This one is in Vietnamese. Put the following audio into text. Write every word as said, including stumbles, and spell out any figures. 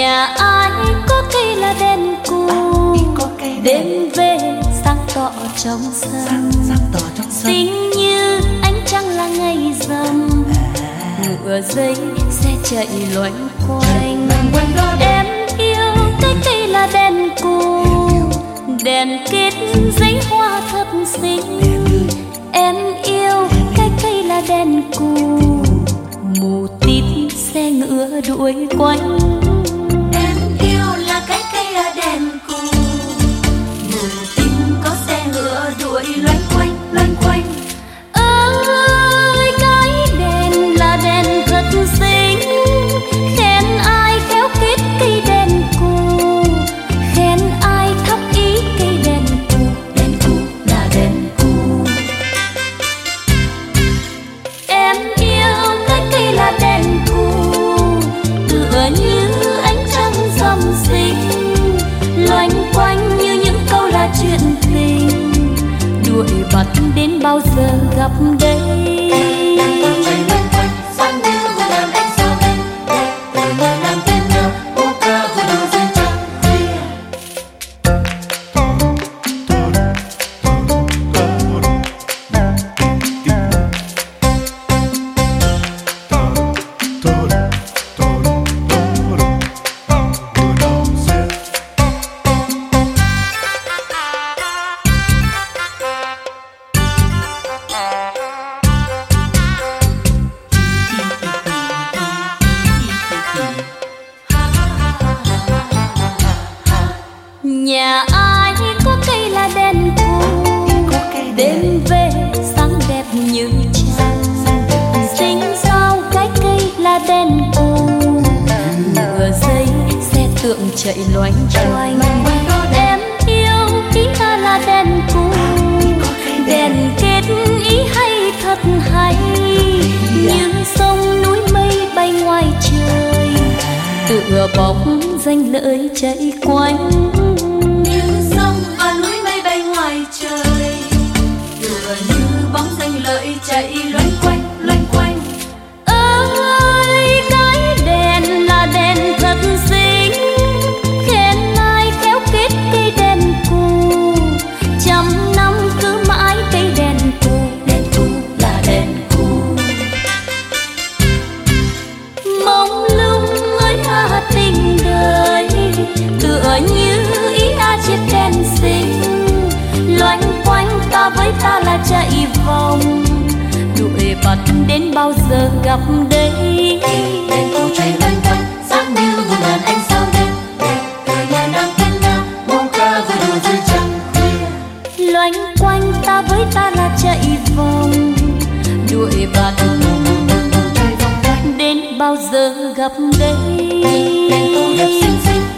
Nhà ai có cây là đèn cù, đêm về sáng tỏ trong sân, xinh như ánh trăng là ngày rằm. Ngựa dây xe chạy loanh quanh, em yêu cái cây là đèn cù, đèn kết giấy hoa thật xinh. Em yêu cái cây là đèn cù, mù tít xe ngựa đuổi quanh. Em yêu là cái cây là đèn cù, mù tít có xe ngựa đuổi loanh quanh loanh quanh. Ơi cái đèn là đèn thật xinh, khen ai khéo kết cây đèn cù, khen ai thắp ý cây đèn cù. Đèn cù là đèn cù. Em yêu cái cây là đèn cù, tựa như ánh trăng rằm xinh, loanh quanh như những câu là chuyện tình, đuổi bắt đến bao giờ gặp đây. Nhà ai có cây là đèn cù, đêm về sáng đẹp như trăng. Xinh sao cái cây là đèn cù, ngựa dây xe tượng chạy loanh quanh. Em yêu ý ta là đèn cù, đèn kết ý hay thật hay, như sông núi mây bay ngoài trời, tựa bóng danh lợi chạy quanh. Trời tựa như bóng danh lợi chạy loanh quanh loanh quanh. Ơi cái đèn là đèn thật xinh, khen ai khéo kết cây đèn cù, trăm năm cứ mãi cây đèn cù. Đèn cù là đèn cù. Mông lung ơi à tình đời, tựa như ý a chiếc đèn xinh, loanh quanh ta với ta là chạy vòng, đuổi bắt đến bao giờ gặp đây. Đèn cù chạy loanh quanh sáng như muôn ngàn ánh sao đêm, đời nhà nam tên nam mong ca vui đùa dưới trăng khuya. Loanh quanh ta với ta là chạy vòng, đuổi bắt đến bao giờ gặp đây. Đèn cù đẹp xinh xinh